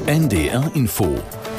NDR Info.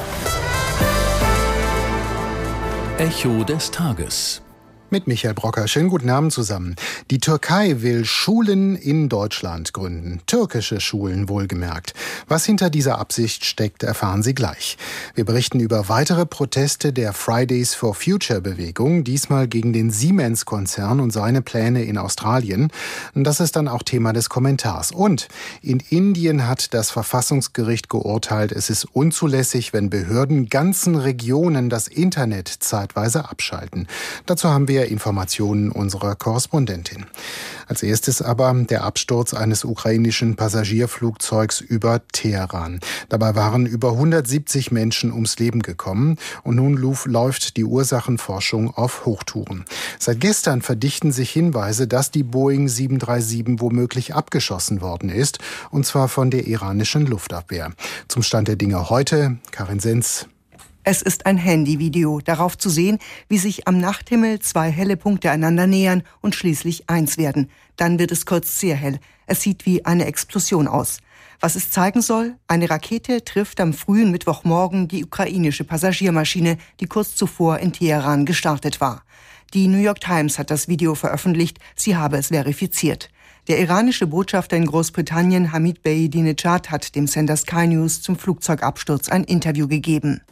Echo des Tages. Mit Michael Brocker. Schönen guten Abend zusammen. Die Türkei will Schulen in Deutschland gründen. Türkische Schulen wohlgemerkt. Was hinter dieser Absicht steckt, erfahren Sie gleich. Wir berichten über weitere Proteste der Fridays for Future Bewegung, diesmal gegen den Siemens-Konzern und seine Pläne in Australien. Das ist dann auch Thema des Kommentars. Und in Indien hat das Verfassungsgericht geurteilt, es ist unzulässig, wenn Behörden ganzen Regionen das Internet zeitweise abschalten. Dazu haben wir Informationen unserer Korrespondentin. Als erstes aber der Absturz eines ukrainischen Passagierflugzeugs über Teheran. Dabei waren über 170 Menschen ums Leben gekommen und nun läuft die Ursachenforschung auf Hochtouren. Seit gestern verdichten sich Hinweise, dass die Boeing 737 womöglich abgeschossen worden ist, und zwar von der iranischen Luftabwehr. Zum Stand der Dinge heute, Karin Senz. Es ist ein Handyvideo, darauf zu sehen, wie sich am Nachthimmel zwei helle Punkte einander nähern und schließlich eins werden. Dann wird es kurz sehr hell. Es sieht wie eine Explosion aus. Was es zeigen soll? Eine Rakete trifft am frühen Mittwochmorgen die ukrainische Passagiermaschine, die kurz zuvor in Teheran gestartet war. Die New York Times hat das Video veröffentlicht, sie habe es verifiziert. Der iranische Botschafter in Großbritannien, Hamid Bey-Dinejad, hat dem Sender Sky News zum Flugzeugabsturz ein Interview gegeben.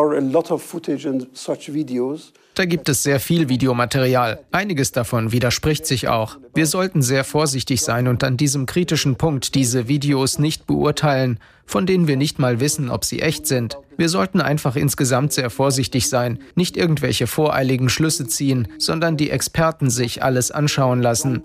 Da gibt es sehr viel Videomaterial. Einiges davon widerspricht sich auch. Wir sollten sehr vorsichtig sein und an diesem kritischen Punkt diese Videos nicht beurteilen, von denen wir nicht mal wissen, ob sie echt sind. Wir sollten einfach insgesamt sehr vorsichtig sein, nicht irgendwelche voreiligen Schlüsse ziehen, sondern die Experten sich alles anschauen lassen.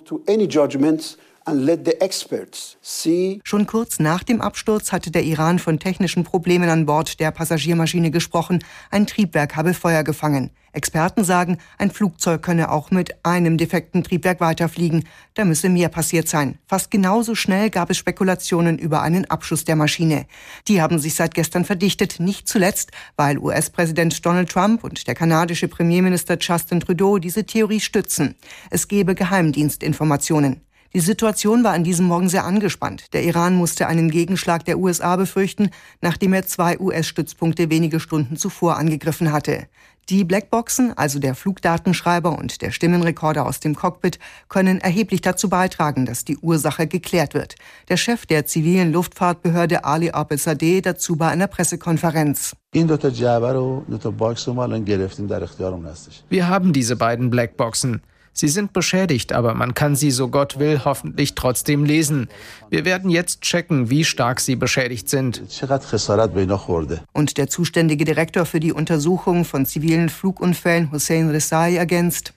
Schon kurz nach dem Absturz hatte der Iran von technischen Problemen an Bord der Passagiermaschine gesprochen. Ein Triebwerk habe Feuer gefangen. Experten sagen, ein Flugzeug könne auch mit einem defekten Triebwerk weiterfliegen. Da müsse mehr passiert sein. Fast genauso schnell gab es Spekulationen über einen Abschuss der Maschine. Die haben sich seit gestern verdichtet, nicht zuletzt, weil US-Präsident Donald Trump und der kanadische Premierminister Justin Trudeau diese Theorie stützen. Es gebe Geheimdienstinformationen. Die Situation war an diesem Morgen sehr angespannt. Der Iran musste einen Gegenschlag der USA befürchten, nachdem er 2 US-Stützpunkte wenige Stunden zuvor angegriffen hatte. Die Blackboxen, also der Flugdatenschreiber und der Stimmenrekorder aus dem Cockpit, können erheblich dazu beitragen, dass die Ursache geklärt wird. Der Chef der zivilen Luftfahrtbehörde Ali Abezadeh dazu bei einer Pressekonferenz. Wir haben diese beiden Blackboxen. Sie sind beschädigt, aber man kann sie, so Gott will, hoffentlich trotzdem lesen. Wir werden jetzt checken, wie stark sie beschädigt sind. Und der zuständige Direktor für die Untersuchung von zivilen Flugunfällen, Hossein Rezai, ergänzt: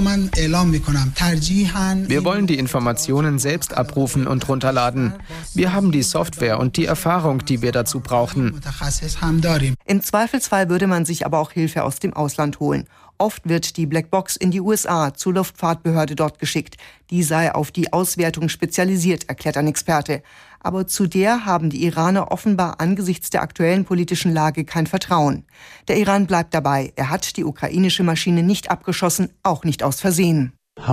Wir wollen die Informationen selbst abrufen und runterladen. Wir haben die Software und die Erfahrung, die wir dazu brauchen. Im Zweifelsfall würde man sich aber auch Hilfe aus dem Ausland holen. Oft wird die Blackbox in die USA zur Luftfahrtbehörde dort geschickt. Die sei auf die Auswertung spezialisiert, erklärt ein Experte. Aber zu der haben die Iraner offenbar angesichts der aktuellen politischen Lage kein Vertrauen. Der Iran bleibt dabei. Er hat die ukrainische Maschine nicht abgeschossen, auch nicht aus Versehen.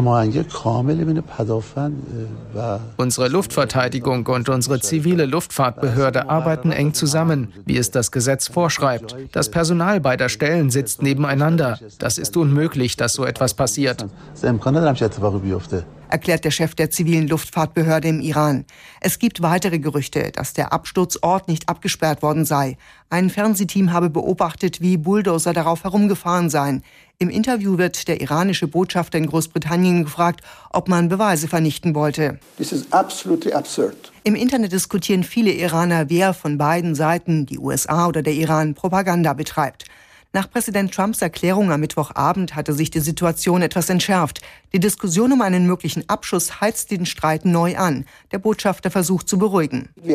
Unsere Luftverteidigung und unsere zivile Luftfahrtbehörde arbeiten eng zusammen, wie es das Gesetz vorschreibt. Das Personal beider Stellen sitzt nebeneinander. Das ist unmöglich, dass so etwas passiert, erklärt der Chef der zivilen Luftfahrtbehörde im Iran. Es gibt weitere Gerüchte, dass der Absturzort nicht abgesperrt worden sei. Ein Fernsehteam habe beobachtet, wie Bulldozer darauf herumgefahren seien. Im Interview wird der iranische Botschafter in Großbritannien gefragt, ob man Beweise vernichten wollte. Im Internet diskutieren viele Iraner, wer von beiden Seiten, die USA oder der Iran, Propaganda betreibt. Nach Präsident Trumps Erklärung am Mittwochabend hatte sich die Situation etwas entschärft. Die Diskussion um einen möglichen Abschuss heizt den Streit neu an. Der Botschafter versucht zu beruhigen. Wir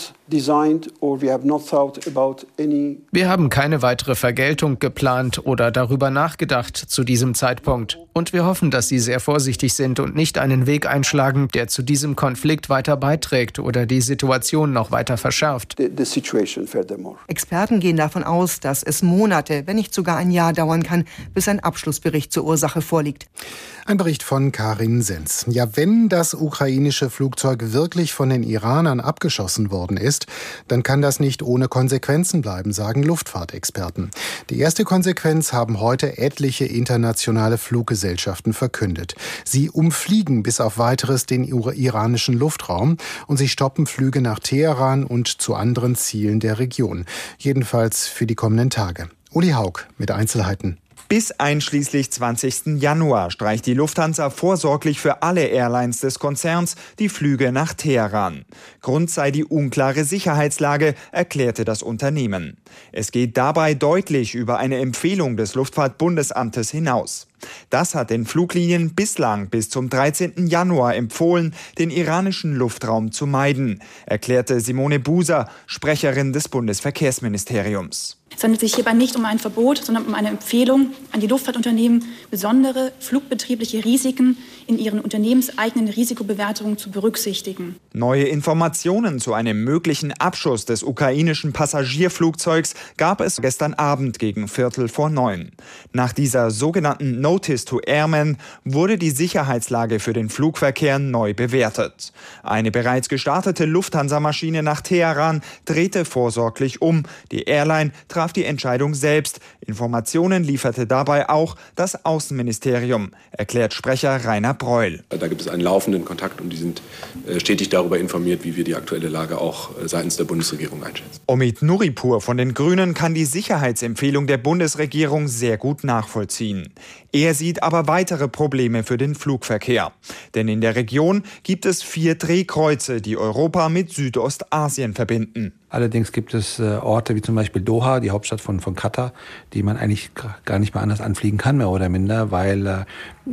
haben keine weitere Vergeltung geplant oder darüber nachgedacht zu diesem Zeitpunkt. Und wir hoffen, dass Sie sehr vorsichtig sind und nicht einen Weg einschlagen, der zu diesem Konflikt weiter beiträgt oder die Situation noch weiter verschärft. Experten gehen davon aus, dass es Monate, Monate, wenn nicht sogar ein Jahr dauern kann, bis ein Abschlussbericht zur Ursache vorliegt. Ein Bericht von Karin Senz. Ja, wenn das ukrainische Flugzeug wirklich von den Iranern abgeschossen worden ist, dann kann das nicht ohne Konsequenzen bleiben, sagen Luftfahrtexperten. Die erste Konsequenz haben heute etliche internationale Fluggesellschaften verkündet. Sie umfliegen bis auf Weiteres den iranischen Luftraum und sie stoppen Flüge nach Teheran und zu anderen Zielen der Region. Jedenfalls für die kommenden Tage. Uli Haug mit Einzelheiten. Bis einschließlich 20. Januar streicht die Lufthansa vorsorglich für alle Airlines des Konzerns die Flüge nach Teheran. Grund sei die unklare Sicherheitslage, erklärte das Unternehmen. Es geht dabei deutlich über eine Empfehlung des Luftfahrtbundesamtes hinaus. Das hat den Fluglinien bislang bis zum 13. Januar empfohlen, den iranischen Luftraum zu meiden, erklärte Simone Buser, Sprecherin des Bundesverkehrsministeriums. Es handelt sich hierbei nicht um ein Verbot, sondern um eine Empfehlung an die Luftfahrtunternehmen, besondere flugbetriebliche Risiken in ihren unternehmenseigenen Risikobewertungen zu berücksichtigen. Neue Informationen zu einem möglichen Abschuss des ukrainischen Passagierflugzeugs gab es gestern Abend gegen 8:45. Nach dieser sogenannten Notice to Airmen wurde die Sicherheitslage für den Flugverkehr neu bewertet. Eine bereits gestartete Lufthansa-Maschine nach Teheran drehte vorsorglich um. Die Airline traf die Entscheidung selbst. Informationen lieferte dabei auch das Außenministerium, erklärt Sprecher Rainer Breul. Da gibt es einen laufenden Kontakt und die sind stetig darüber informiert, wie wir die aktuelle Lage auch seitens der Bundesregierung einschätzen. Omid Nuripur von den Grünen kann die Sicherheitsempfehlung der Bundesregierung sehr gut nachvollziehen. Er sieht aber weitere Probleme für den Flugverkehr. Denn in der Region gibt es 4 Drehkreuze, die Europa mit Südostasien verbinden. Allerdings gibt es Orte wie zum Beispiel Doha, die Hauptstadt von Katar, die man eigentlich gar nicht mehr anders anfliegen kann, mehr oder minder, weil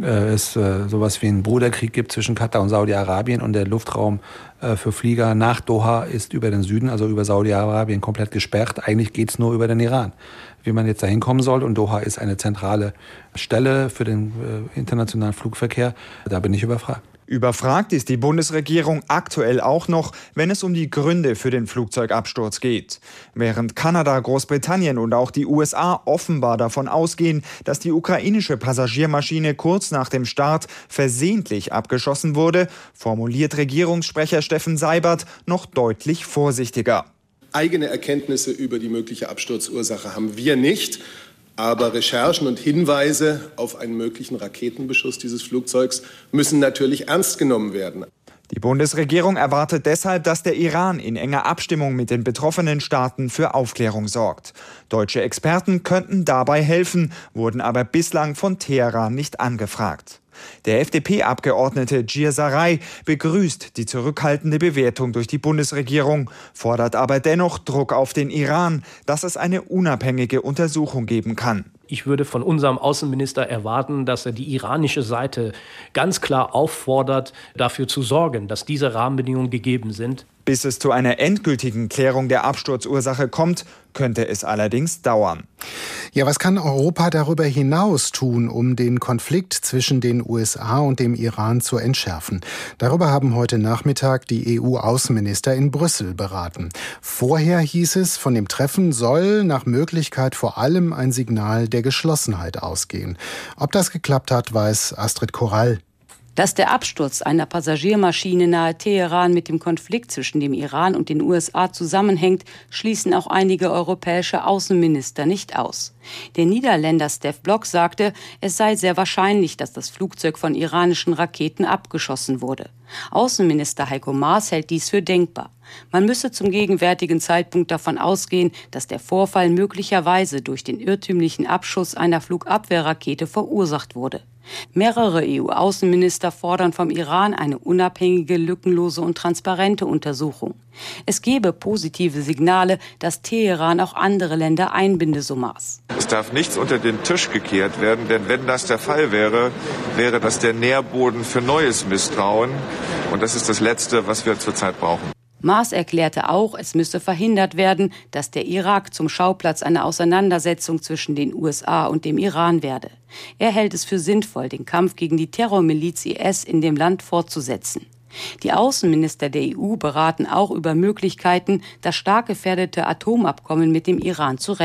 es sowas wie einen Bruderkrieg gibt zwischen Katar und Saudi-Arabien und der Luftraum für Flieger nach Doha ist über den Süden, also über Saudi-Arabien, komplett gesperrt. Eigentlich geht's nur über den Iran. Wie man jetzt da hinkommen soll, und Doha ist eine zentrale Stelle für den internationalen Flugverkehr, da bin ich überfragt. Überfragt ist die Bundesregierung aktuell auch noch, wenn es um die Gründe für den Flugzeugabsturz geht. Während Kanada, Großbritannien und auch die USA offenbar davon ausgehen, dass die ukrainische Passagiermaschine kurz nach dem Start versehentlich abgeschossen wurde, formuliert Regierungssprecher Steffen Seibert noch deutlich vorsichtiger. Eigene Erkenntnisse über die mögliche Absturzursache haben wir nicht. Aber Recherchen und Hinweise auf einen möglichen Raketenbeschuss dieses Flugzeugs müssen natürlich ernst genommen werden. Die Bundesregierung erwartet deshalb, dass der Iran in enger Abstimmung mit den betroffenen Staaten für Aufklärung sorgt. Deutsche Experten könnten dabei helfen, wurden aber bislang von Teheran nicht angefragt. Der FDP-Abgeordnete Gir Sarai begrüßt die zurückhaltende Bewertung durch die Bundesregierung, fordert aber dennoch Druck auf den Iran, dass es eine unabhängige Untersuchung geben kann. Ich würde von unserem Außenminister erwarten, dass er die iranische Seite ganz klar auffordert, dafür zu sorgen, dass diese Rahmenbedingungen gegeben sind. Bis es zu einer endgültigen Klärung der Absturzursache kommt, könnte es allerdings dauern. Ja, was kann Europa darüber hinaus tun, um den Konflikt zwischen den USA und dem Iran zu entschärfen? Darüber haben heute Nachmittag die EU-Außenminister in Brüssel beraten. Vorher hieß es, von dem Treffen soll nach Möglichkeit vor allem ein Signal der Geschlossenheit ausgehen. Ob das geklappt hat, weiß Astrid Korall. Dass der Absturz einer Passagiermaschine nahe Teheran mit dem Konflikt zwischen dem Iran und den USA zusammenhängt, schließen auch einige europäische Außenminister nicht aus. Der Niederländer Stef Blok sagte, es sei sehr wahrscheinlich, dass das Flugzeug von iranischen Raketen abgeschossen wurde. Außenminister Heiko Maas hält dies für denkbar. Man müsse zum gegenwärtigen Zeitpunkt davon ausgehen, dass der Vorfall möglicherweise durch den irrtümlichen Abschuss einer Flugabwehrrakete verursacht wurde. Mehrere EU-Außenminister fordern vom Iran eine unabhängige, lückenlose und transparente Untersuchung. Es gebe positive Signale, dass Teheran auch andere Länder einbinde, so Maas. Es darf nichts unter den Tisch gekehrt werden, denn wenn das der Fall wäre, wäre das der Nährboden für neues Misstrauen. Und das ist das Letzte, was wir zurzeit brauchen. Maas erklärte auch, es müsse verhindert werden, dass der Irak zum Schauplatz einer Auseinandersetzung zwischen den USA und dem Iran werde. Er hält es für sinnvoll, den Kampf gegen die Terrormiliz IS in dem Land fortzusetzen. Die Außenminister der EU beraten auch über Möglichkeiten, das stark gefährdete Atomabkommen mit dem Iran zu retten.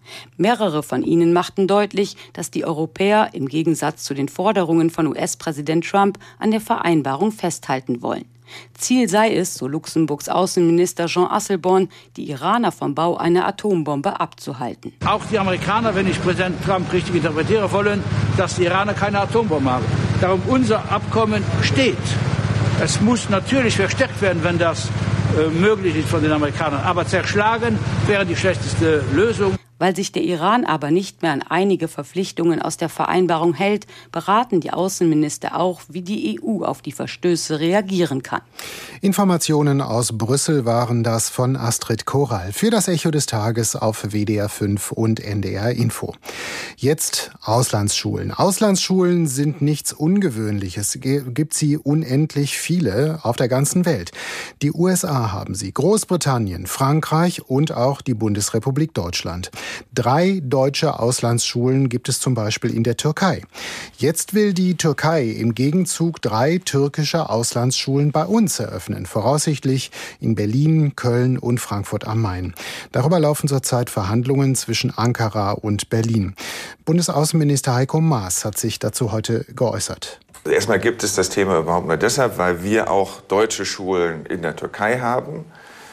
Mehrere von ihnen machten deutlich, dass die Europäer im Gegensatz zu den Forderungen von US-Präsident Trump an der Vereinbarung festhalten wollen. Ziel sei es, so Luxemburgs Außenminister Jean Asselborn, die Iraner vom Bau einer Atombombe abzuhalten. Auch die Amerikaner, wenn ich Präsident Trump richtig interpretiere, wollen, dass die Iraner keine Atombombe haben. Darum unser Abkommen steht. Es muss natürlich verstärkt werden, wenn das möglich ist von den Amerikanern. Aber zerschlagen wäre die schlechteste Lösung. Weil sich der Iran aber nicht mehr an einige Verpflichtungen aus der Vereinbarung hält, beraten die Außenminister auch, wie die EU auf die Verstöße reagieren kann. Informationen aus Brüssel waren das von Astrid Koral für das Echo des Tages auf WDR 5 und NDR Info. Jetzt Auslandsschulen. Auslandsschulen sind nichts Ungewöhnliches. Gibt sie unendlich viele auf der ganzen Welt. Die USA haben sie, Großbritannien, Frankreich und auch die Bundesrepublik Deutschland. 3 deutsche Auslandsschulen gibt es zum Beispiel in der Türkei. Jetzt will die Türkei im Gegenzug 3 türkische Auslandsschulen bei uns eröffnen, voraussichtlich in Berlin, Köln und Frankfurt am Main. Darüber laufen zurzeit Verhandlungen zwischen Ankara und Berlin. Bundesaußenminister Heiko Maas hat sich dazu heute geäußert. Erstmal gibt es das Thema überhaupt nur deshalb, weil wir auch deutsche Schulen in der Türkei haben.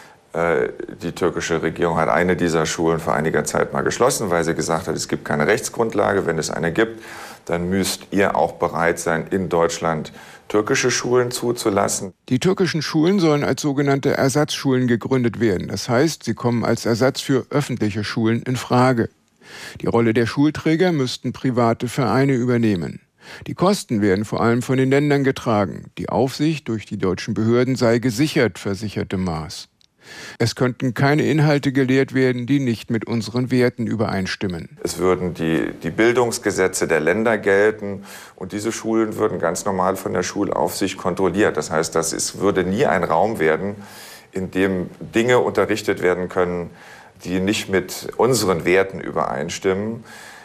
Die türkische Regierung hat eine dieser Schulen vor einiger Zeit mal geschlossen, weil sie gesagt hat, es gibt keine Rechtsgrundlage. Wenn es eine gibt, dann müsst ihr auch bereit sein, in Deutschland türkische Schulen zuzulassen. Die türkischen Schulen sollen als sogenannte Ersatzschulen gegründet werden. Das heißt, sie kommen als Ersatz für öffentliche Schulen in Frage. Die Rolle der Schulträger müssten private Vereine übernehmen. Die Kosten werden vor allem von den Ländern getragen. Die Aufsicht durch die deutschen Behörden sei gesichert, versicherte Maas. Es könnten keine Inhalte gelehrt werden, die nicht mit unseren Werten übereinstimmen. Es würden die Bildungsgesetze der Länder gelten und diese Schulen würden ganz normal von der Schulaufsicht kontrolliert. Das heißt, würde nie ein Raum werden, in dem Dinge unterrichtet werden können, die nicht mit unseren Werten übereinstimmen.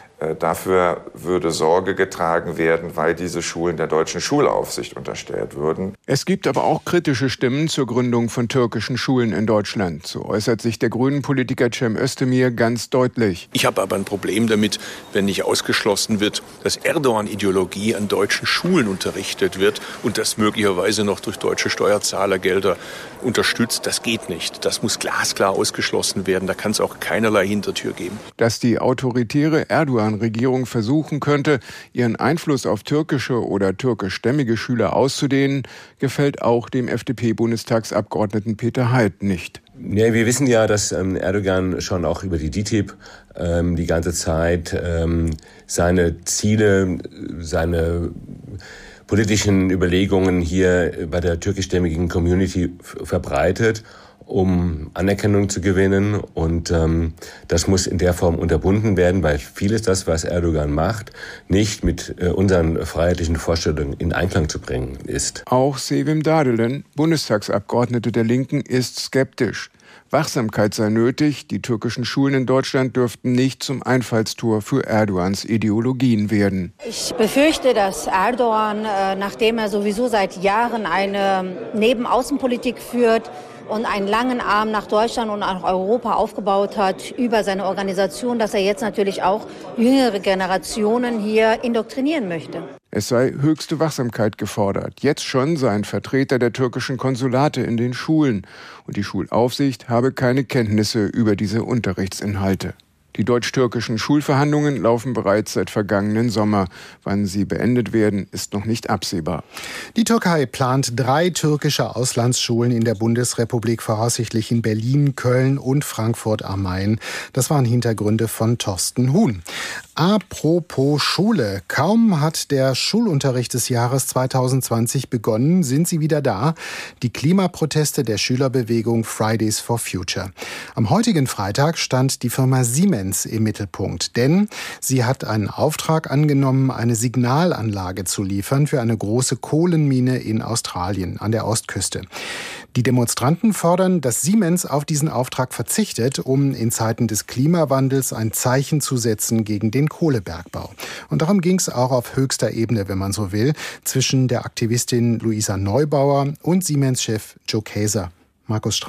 Dafür würde Sorge getragen werden, weil diese Schulen der deutschen Schulaufsicht unterstellt würden. Es gibt aber auch kritische Stimmen zur Gründung von türkischen Schulen in Deutschland. So äußert sich der Grünen-Politiker Cem Özdemir ganz deutlich. Ich habe aber ein Problem damit, wenn nicht ausgeschlossen wird, dass Erdogan-Ideologie an deutschen Schulen unterrichtet wird und das möglicherweise noch durch deutsche Steuerzahlergelder unterstützt. Das geht nicht. Das muss glasklar ausgeschlossen werden. Da kann es auch keinerlei Hintertür geben. Dass die autoritäre Erdogan-Regierung versuchen könnte, ihren Einfluss auf türkische oder türkischstämmige Schüler auszudehnen, gefällt auch dem FDP-Bundestagsabgeordneten Peter Heidt nicht. Ja, wir wissen ja, dass Erdogan schon auch über die DİTİB die ganze Zeit seine Ziele, seine politischen Überlegungen hier bei der türkischstämmigen Community verbreitet, um Anerkennung zu gewinnen. Und das muss in der Form unterbunden werden, weil vieles das, was Erdogan macht, nicht mit unseren freiheitlichen Vorstellungen in Einklang zu bringen ist. Auch Sevim Dadelen, Bundestagsabgeordnete der Linken, ist skeptisch. Wachsamkeit sei nötig, die türkischen Schulen in Deutschland dürften nicht zum Einfallstor für Erdogans Ideologien werden. Ich befürchte, dass Erdogan, nachdem er sowieso seit Jahren eine Nebenaußenpolitik führt und einen langen Arm nach Deutschland und nach Europa aufgebaut hat über seine Organisation, dass er jetzt natürlich auch jüngere Generationen hier indoktrinieren möchte. Es sei höchste Wachsamkeit gefordert. Jetzt schon seien Vertreter der türkischen Konsulate in den Schulen und die Schulaufsicht habe keine Kenntnisse über diese Unterrichtsinhalte. Die deutsch-türkischen Schulverhandlungen laufen bereits seit vergangenen Sommer. Wann sie beendet werden, ist noch nicht absehbar. Die Türkei plant 3 türkische Auslandsschulen in der Bundesrepublik, voraussichtlich in Berlin, Köln und Frankfurt am Main. Das waren Hintergründe von Thorsten Huhn. Apropos Schule. Kaum hat der Schulunterricht des Jahres 2020 begonnen, sind sie wieder da. Die Klimaproteste der Schülerbewegung Fridays for Future. Am heutigen Freitag stand die Firma Siemens im Mittelpunkt, denn sie hat einen Auftrag angenommen, eine Signalanlage zu liefern für eine große Kohlenmine in Australien an der Ostküste. Die Demonstranten fordern, dass Siemens auf diesen Auftrag verzichtet, um in Zeiten des Klimawandels ein Zeichen zu setzen gegen den Kohlebergbau. Und darum ging es auch auf höchster Ebene, wenn man so will, zwischen der Aktivistin Luisa Neubauer und Siemens-Chef Joe Kaeser. Markus Streim.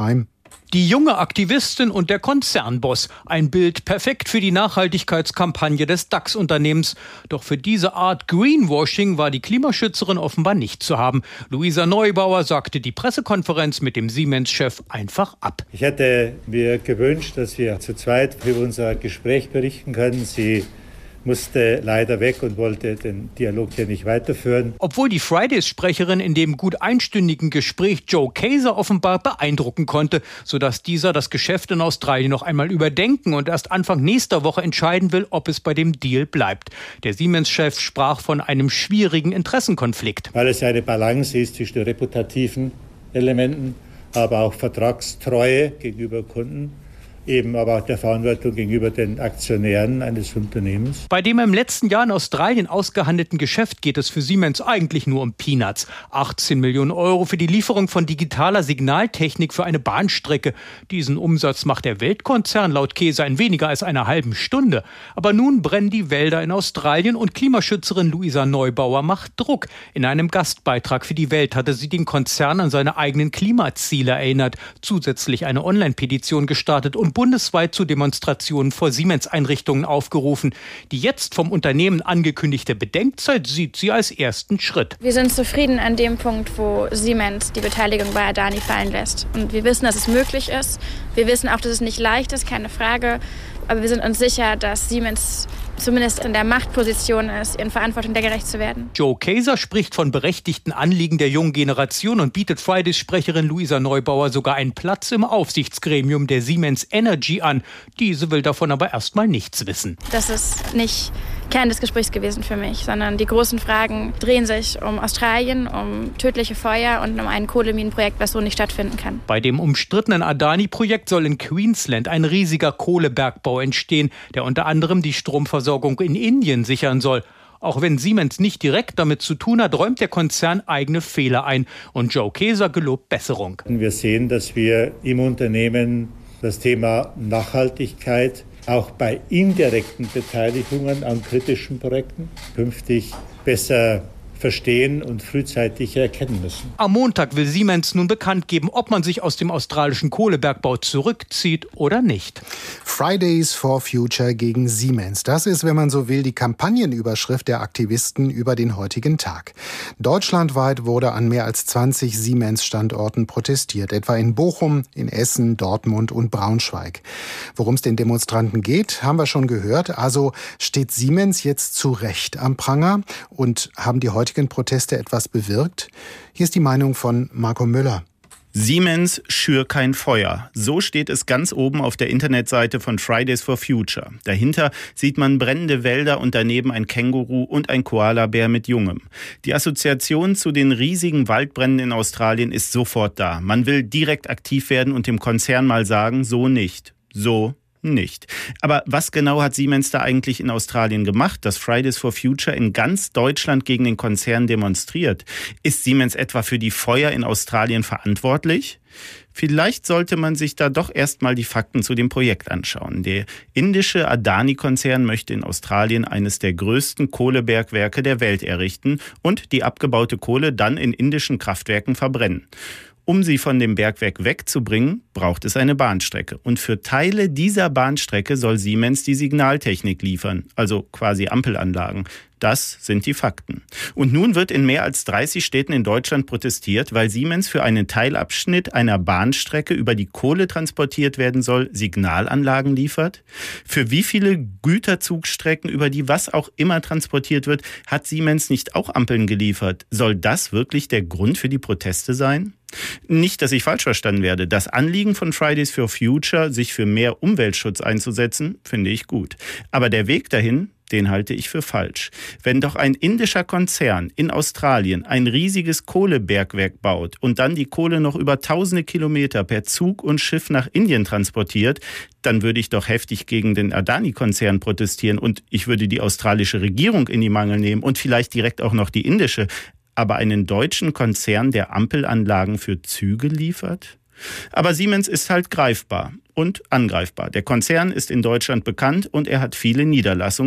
Die junge Aktivistin und der Konzernboss. Ein Bild perfekt für die Nachhaltigkeitskampagne des DAX-Unternehmens. Doch für diese Art Greenwashing war die Klimaschützerin offenbar nicht zu haben. Luisa Neubauer sagte die Pressekonferenz mit dem Siemens-Chef einfach ab. Ich hätte mir gewünscht, dass wir zu zweit über unser Gespräch berichten können. Sie musste leider weg und wollte den Dialog hier nicht weiterführen. Obwohl die Fridays-Sprecherin in dem gut einstündigen Gespräch Joe Kaeser offenbar beeindrucken konnte, sodass dieser das Geschäft in Australien noch einmal überdenken und erst Anfang nächster Woche entscheiden will, ob es bei dem Deal bleibt. Der Siemens-Chef sprach von einem schwierigen Interessenkonflikt. Weil es eine Balance ist zwischen reputativen Elementen, aber auch Vertragstreue gegenüber Kunden. Eben aber auch der Verantwortung gegenüber den Aktionären eines Unternehmens. Bei dem im letzten Jahr in Australien ausgehandelten Geschäft geht es für Siemens eigentlich nur um Peanuts. 18 Millionen Euro für die Lieferung von digitaler Signaltechnik für eine Bahnstrecke. Diesen Umsatz macht der Weltkonzern laut Kaeser in weniger als einer halben Stunde. Aber nun brennen die Wälder in Australien und Klimaschützerin Luisa Neubauer macht Druck. In einem Gastbeitrag für die Welt hatte sie den Konzern an seine eigenen Klimaziele erinnert, zusätzlich eine Online-Petition gestartet und bundesweit zu Demonstrationen vor Siemens-Einrichtungen aufgerufen. Die jetzt vom Unternehmen angekündigte Bedenkzeit sieht sie als ersten Schritt. Wir sind zufrieden an dem Punkt, wo Siemens die Beteiligung bei Adani fallen lässt. Und wir wissen, dass es möglich ist. Wir wissen auch, dass es nicht leicht ist, keine Frage. Aber wir sind uns sicher, dass Siemens zumindest in der Machtposition ist, ihren Verantwortung der gerecht zu werden. Joe Kaeser spricht von berechtigten Anliegen der jungen Generation und bietet Fridays-Sprecherin Luisa Neubauer sogar einen Platz im Aufsichtsgremium der Siemens Energy an. Diese will davon aber erstmal nichts wissen. Das ist nicht Kern des Gesprächs gewesen für mich, sondern die großen Fragen drehen sich um Australien, um tödliche Feuer und um ein Kohleminenprojekt, was so nicht stattfinden kann. Bei dem umstrittenen Adani-Projekt soll in Queensland ein riesiger Kohlebergbau entstehen, der unter anderem die Stromversorgung in Indien sichern soll. Auch wenn Siemens nicht direkt damit zu tun hat, räumt der Konzern eigene Fehler ein. Und Joe Kaeser gelobt Besserung. Wir sehen, dass wir im Unternehmen das Thema Nachhaltigkeit auch bei indirekten Beteiligungen an kritischen Projekten künftig besser verstehen und frühzeitig erkennen müssen. Am Montag will Siemens nun bekannt geben, ob man sich aus dem australischen Kohlebergbau zurückzieht oder nicht. Fridays for Future gegen Siemens. Das ist, wenn man so will, die Kampagnenüberschrift der Aktivisten über den heutigen Tag. Deutschlandweit wurde an mehr als 20 Siemens-Standorten protestiert, etwa in Bochum, in Essen, Dortmund und Braunschweig. Worum es den Demonstranten geht, haben wir schon gehört. Also steht Siemens jetzt zu Recht am Pranger und haben die heutigen Proteste etwas bewirkt? Hier ist die Meinung von Marco Müller. Siemens schür kein Feuer. So steht es ganz oben auf der Internetseite von Fridays for Future. Dahinter sieht man brennende Wälder und daneben ein Känguru und ein Koalabär mit Jungem. Die Assoziation zu den riesigen Waldbränden in Australien ist sofort da. Man will direkt aktiv werden und dem Konzern mal sagen, so nicht. So nicht. Aber was genau hat Siemens da eigentlich in Australien gemacht, dass Fridays for Future in ganz Deutschland gegen den Konzern demonstriert? Ist Siemens etwa für die Feuer in Australien verantwortlich? Vielleicht sollte man sich da doch erstmal die Fakten zu dem Projekt anschauen. Der indische Adani-Konzern möchte in Australien eines der größten Kohlebergwerke der Welt errichten und die abgebaute Kohle dann in indischen Kraftwerken verbrennen. Um sie von dem Bergwerk wegzubringen, braucht es eine Bahnstrecke. Und für Teile dieser Bahnstrecke soll Siemens die Signaltechnik liefern, also quasi Ampelanlagen. Das sind die Fakten. Und nun wird in mehr als 30 Städten in Deutschland protestiert, weil Siemens für einen Teilabschnitt einer Bahnstrecke, über die Kohle transportiert werden soll, Signalanlagen liefert. Für wie viele Güterzugstrecken, über die was auch immer transportiert wird, hat Siemens nicht auch Ampeln geliefert? Soll das wirklich der Grund für die Proteste sein? Nicht, dass ich falsch verstanden werde. Das Anliegen von Fridays for Future, sich für mehr Umweltschutz einzusetzen, finde ich gut. Aber der Weg dahin, den halte ich für falsch. Wenn doch ein indischer Konzern in Australien ein riesiges Kohlebergwerk baut und dann die Kohle noch über tausende Kilometer per Zug und Schiff nach Indien transportiert, dann würde ich doch heftig gegen den Adani-Konzern protestieren und ich würde die australische Regierung in die Mangel nehmen und vielleicht direkt auch noch die indische. Aber einen deutschen Konzern, der Ampelanlagen für Züge liefert? Aber Siemens ist halt greifbar und angreifbar. Der Konzern ist in Deutschland bekannt und er hat viele Niederlassungen.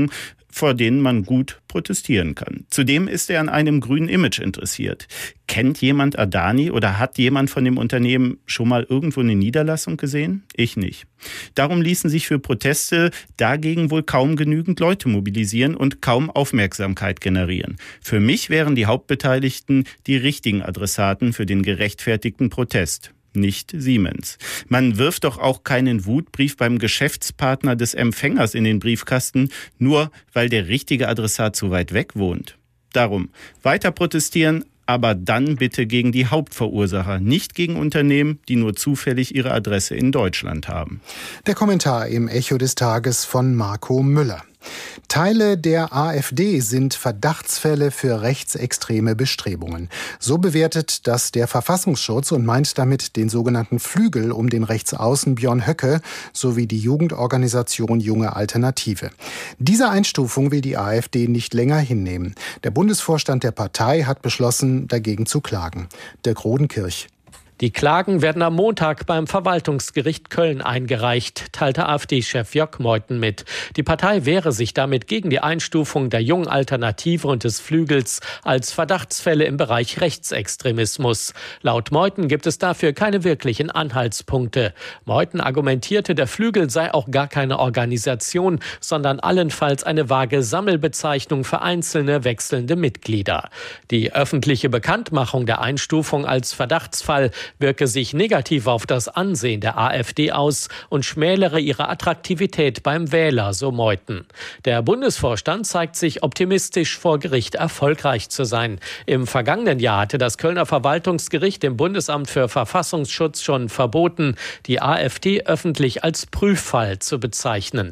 vor denen man gut protestieren kann. Zudem ist er an einem grünen Image interessiert. Kennt jemand Adani oder hat jemand von dem Unternehmen schon mal irgendwo eine Niederlassung gesehen? Ich nicht. Darum ließen sich für Proteste dagegen wohl kaum genügend Leute mobilisieren und kaum Aufmerksamkeit generieren. Für mich wären die Hauptbeteiligten die richtigen Adressaten für den gerechtfertigten Protest. Nicht Siemens. Man wirft doch auch keinen Wutbrief beim Geschäftspartner des Empfängers in den Briefkasten, nur weil der richtige Adressat zu weit weg wohnt. Darum, weiter protestieren, aber dann bitte gegen die Hauptverursacher, nicht gegen Unternehmen, die nur zufällig ihre Adresse in Deutschland haben. Der Kommentar im Echo des Tages von Marco Müller. Teile der AfD sind Verdachtsfälle für rechtsextreme Bestrebungen. So bewertet das der Verfassungsschutz und meint damit den sogenannten Flügel um den Rechtsaußen Björn Höcke sowie die Jugendorganisation Junge Alternative. Diese Einstufung will die AfD nicht länger hinnehmen. Der Bundesvorstand der Partei hat beschlossen, dagegen zu klagen. Dirk Rodenkirch. Die Klagen werden am Montag beim Verwaltungsgericht Köln eingereicht, teilte AfD-Chef Jörg Meuthen mit. Die Partei wehre sich damit gegen die Einstufung der Jungen Alternative und des Flügels als Verdachtsfälle im Bereich Rechtsextremismus. Laut Meuthen gibt es dafür keine wirklichen Anhaltspunkte. Meuthen argumentierte, der Flügel sei auch gar keine Organisation, sondern allenfalls eine vage Sammelbezeichnung für einzelne wechselnde Mitglieder. Die öffentliche Bekanntmachung der Einstufung als Verdachtsfall wirke sich negativ auf das Ansehen der AfD aus und schmälere ihre Attraktivität beim Wähler, so Meuthen. Der Bundesvorstand zeigt sich optimistisch, vor Gericht erfolgreich zu sein. Im vergangenen Jahr hatte das Kölner Verwaltungsgericht dem Bundesamt für Verfassungsschutz schon verboten, die AfD öffentlich als Prüffall zu bezeichnen.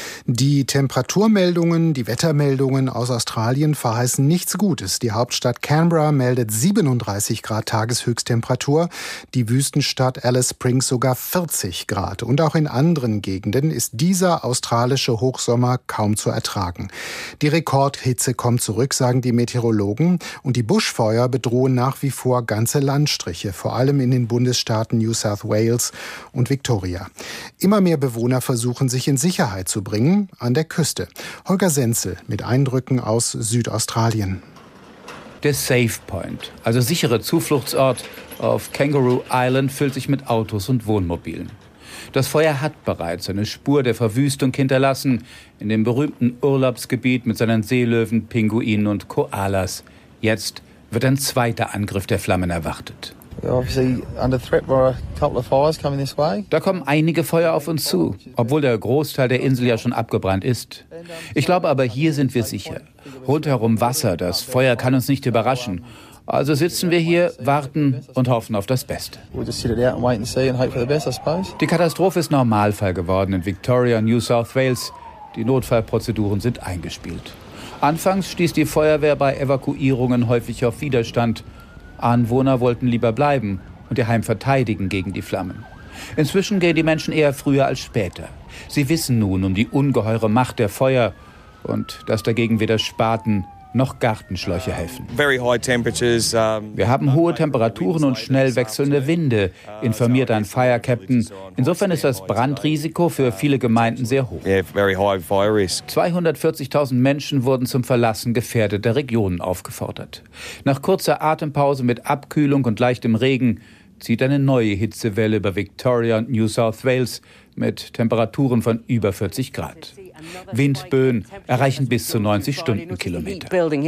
Die Temperaturmeldungen, die Wettermeldungen aus Australien verheißen nichts Gutes. Die Hauptstadt Canberra meldet 37 Grad Tageshöchsttemperatur. Die Wüstenstadt Alice Springs sogar 40 Grad. Und auch in anderen Gegenden ist dieser australische Hochsommer kaum zu ertragen. Die Rekordhitze kommt zurück, sagen die Meteorologen. Und die Buschfeuer bedrohen nach wie vor ganze Landstriche, vor allem in den Bundesstaaten New South Wales und Victoria. Immer mehr Bewohner versuchen, sich in Sicherheit zu bringen an der Küste. Holger Senzel mit Eindrücken aus Südaustralien. Der Safe Point, also sichere Zufluchtsort auf Kangaroo Island, füllt sich mit Autos und Wohnmobilen. Das Feuer hat bereits eine Spur der Verwüstung hinterlassen in dem berühmten Urlaubsgebiet mit seinen Seelöwen, Pinguinen und Koalas. Jetzt wird ein zweiter Angriff der Flammen erwartet. Da kommen einige Feuer auf uns zu, obwohl der Großteil der Insel ja schon abgebrannt ist. Ich glaube aber, hier sind wir sicher. Rundherum Wasser, das Feuer kann uns nicht überraschen. Also sitzen wir hier, warten und hoffen auf das Beste. Die Katastrophe ist Normalfall geworden in Victoria, New South Wales. Die Notfallprozeduren sind eingespielt. Anfangs stieß die Feuerwehr bei Evakuierungen häufig auf Widerstand. Anwohner wollten lieber bleiben und ihr Heim verteidigen gegen die Flammen. Inzwischen gehen die Menschen eher früher als später. Sie wissen nun um die ungeheure Macht der Feuer und dass dagegen weder Spaten noch Gartenschläuche helfen. Wir haben hohe Temperaturen und schnell wechselnde Winde, informiert ein Fire Captain. Insofern ist das Brandrisiko für viele Gemeinden sehr hoch. 240.000 Menschen wurden zum Verlassen gefährdeter Regionen aufgefordert. Nach kurzer Atempause mit Abkühlung und leichtem Regen zieht eine neue Hitzewelle über Victoria und New South Wales mit Temperaturen von über 40 Grad. Windböen erreichen bis zu 90 Stundenkilometer.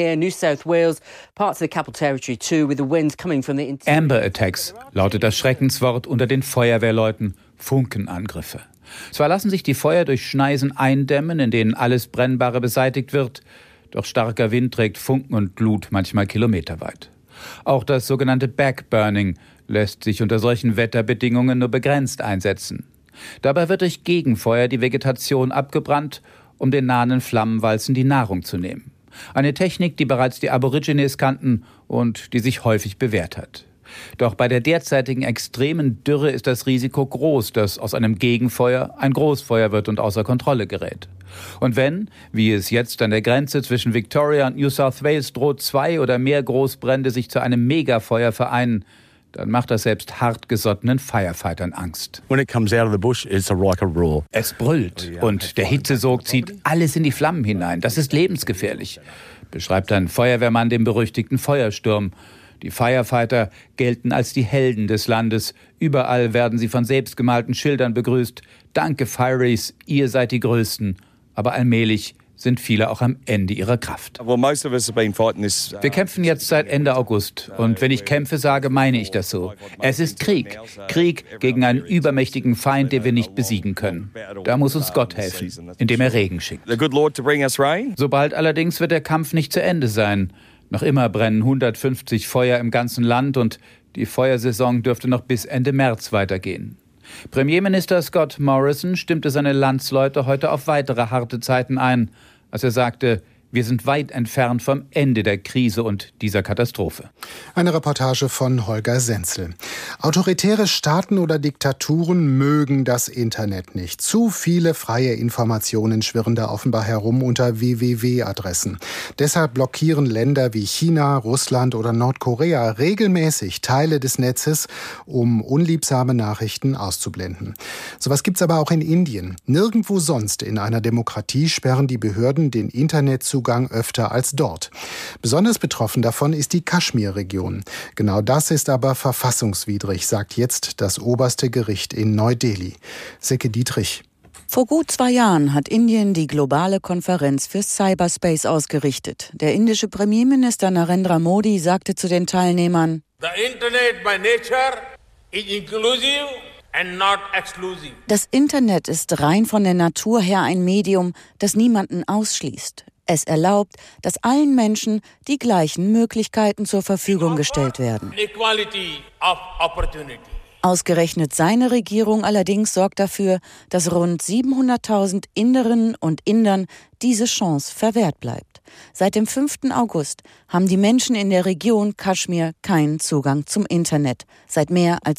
Amber Attacks lautet das Schreckenswort unter den Feuerwehrleuten, Funkenangriffe. Zwar lassen sich die Feuer durch Schneisen eindämmen, in denen alles Brennbare beseitigt wird, doch starker Wind trägt Funken und Glut manchmal kilometerweit. Auch das sogenannte Backburning lässt sich unter solchen Wetterbedingungen nur begrenzt einsetzen. Dabei wird durch Gegenfeuer die Vegetation abgebrannt, um den nahenden Flammenwalzen die Nahrung zu nehmen. Eine Technik, die bereits die Aborigines kannten und die sich häufig bewährt hat. Doch bei der derzeitigen extremen Dürre ist das Risiko groß, dass aus einem Gegenfeuer ein Großfeuer wird und außer Kontrolle gerät. Und wenn, wie es jetzt an der Grenze zwischen Victoria und New South Wales droht, 2 oder mehr Großbrände sich zu einem Megafeuer vereinen, dann macht das selbst hartgesottenen Firefightern Angst. Es brüllt und der Hitzesog zieht alles in die Flammen hinein. Das ist lebensgefährlich, beschreibt ein Feuerwehrmann den berüchtigten Feuersturm. Die Firefighter gelten als die Helden des Landes. Überall werden sie von selbstgemalten Schildern begrüßt. Danke, Fireys, ihr seid die Größten. Aber allmählich sind viele auch am Ende ihrer Kraft. Wir kämpfen jetzt seit Ende August. Und wenn ich kämpfe sage, meine ich das so. Es ist Krieg. Krieg gegen einen übermächtigen Feind, den wir nicht besiegen können. Da muss uns Gott helfen, indem er Regen schickt. Sobald allerdings wird der Kampf nicht zu Ende sein. Noch immer brennen 150 Feuer im ganzen Land und die Feuersaison dürfte noch bis Ende März weitergehen. Premierminister Scott Morrison stimmte seine Landsleute heute auf weitere harte Zeiten ein, als er sagte, wir sind weit entfernt vom Ende der Krise und dieser Katastrophe. Eine Reportage von Holger Senzel. Autoritäre Staaten oder Diktaturen mögen das Internet nicht. Zu viele freie Informationen schwirren da offenbar herum unter www-Adressen. Deshalb blockieren Länder wie China, Russland oder Nordkorea regelmäßig Teile des Netzes, um unliebsame Nachrichten auszublenden. Sowas gibt's aber auch in Indien. Nirgendwo sonst in einer Demokratie sperren die Behörden den Internetzugang öfter als dort. Besonders betroffen davon ist die Kaschmir-Region. Genau das ist aber verfassungswidrig, sagt jetzt das oberste Gericht in Neu-Delhi. Silke Dietrich. Vor gut 2 Jahren hat Indien die globale Konferenz für Cyberspace ausgerichtet. Der indische Premierminister Narendra Modi sagte zu den Teilnehmern: The Internet by nature is inclusive and not exclusive. Das Internet ist rein von der Natur her ein Medium, das niemanden ausschließt. Es erlaubt, dass allen Menschen die gleichen Möglichkeiten zur Verfügung gestellt werden. Equality of opportunity. Ausgerechnet seine Regierung allerdings sorgt dafür, dass rund 700.000 Inderinnen und Indern diese Chance verwehrt bleibt. Seit dem 5. August haben die Menschen in der Region Kaschmir keinen Zugang zum Internet, seit mehr als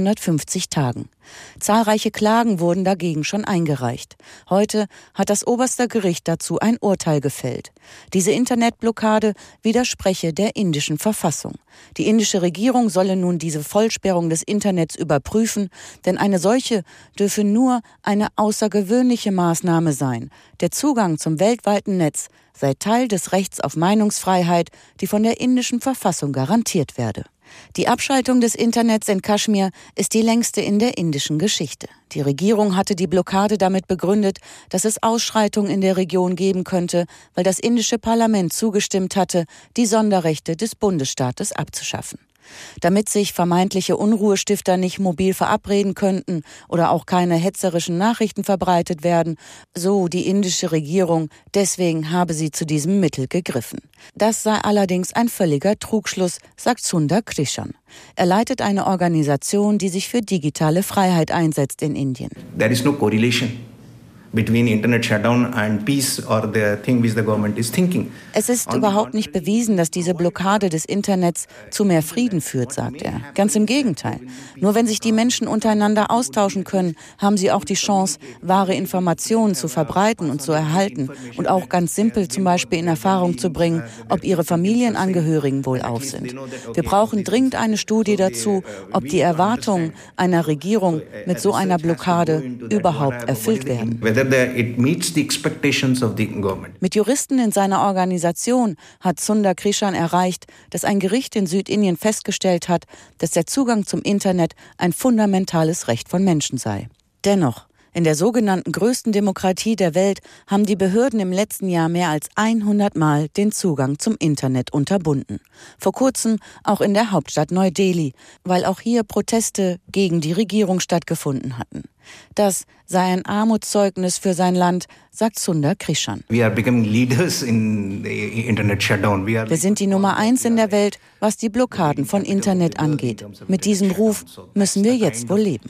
150 Tagen. Zahlreiche Klagen wurden dagegen schon eingereicht. Heute hat das oberste Gericht dazu ein Urteil gefällt. Diese Internetblockade widerspreche der indischen Verfassung. Die indische Regierung solle nun diese Vollsperrung des Internets überprüfen, denn eine solche dürfe nur eine außergewöhnliche Maßnahme sein. Der Zugang zum weltweiten Netz sei Teil des Rechts auf Meinungsfreiheit, die von der indischen Verfassung garantiert werde. Die Abschaltung des Internets in Kaschmir ist die längste in der indischen Geschichte. Die Regierung hatte die Blockade damit begründet, dass es Ausschreitungen in der Region geben könnte, weil das indische Parlament zugestimmt hatte, die Sonderrechte des Bundesstaates abzuschaffen. Damit sich vermeintliche Unruhestifter nicht mobil verabreden könnten oder auch keine hetzerischen Nachrichten verbreitet werden, so die indische Regierung, deswegen habe sie zu diesem Mittel gegriffen. Das sei allerdings ein völliger Trugschluss, sagt Sundar Krishnan. Er leitet eine Organisation, die sich für digitale Freiheit einsetzt in Indien. There is no correlation between internet shutdown and peace or the thing which the government is thinking. Es ist überhaupt nicht bewiesen, dass diese Blockade des Internets zu mehr Frieden führt, sagt er. Ganz im Gegenteil. Nur wenn sich die Menschen untereinander austauschen können, haben sie auch die Chance, wahre Informationen zu verbreiten und zu erhalten und auch ganz simpel zum Beispiel in Erfahrung zu bringen, ob ihre Familienangehörigen wohlauf sind. Wir brauchen dringend eine Studie dazu, ob die Erwartungen einer Regierung mit so einer Blockade überhaupt erfüllt werden. Mit Juristen in seiner Organisation hat Sundar Krishnan erreicht, dass ein Gericht in Südindien festgestellt hat, dass der Zugang zum Internet ein fundamentales Recht von Menschen sei. Dennoch, in der sogenannten größten Demokratie der Welt haben die Behörden im letzten Jahr mehr als 100 Mal den Zugang zum Internet unterbunden. Vor kurzem auch in der Hauptstadt Neu-Delhi, weil auch hier Proteste gegen die Regierung stattgefunden hatten. Das sei ein Armutszeugnis für sein Land, sagt Sundar Krishnan. Wir sind die Nummer 1 in der Welt, was die Blockaden von Internet angeht. Mit diesem Ruf müssen wir jetzt wohl leben.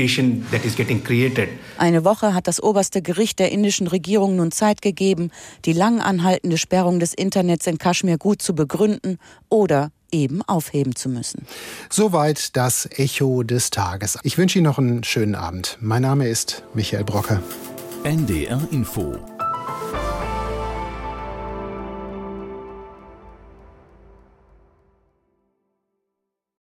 Eine Woche hat das oberste Gericht der indischen Regierung nun Zeit gegeben, die lang anhaltende Sperrung des Internets in Kaschmir gut zu begründen oder eben aufheben zu müssen. Soweit das Echo des Tages. Ich wünsche Ihnen noch einen schönen Abend. Mein Name ist Michael Brocke. NDR Info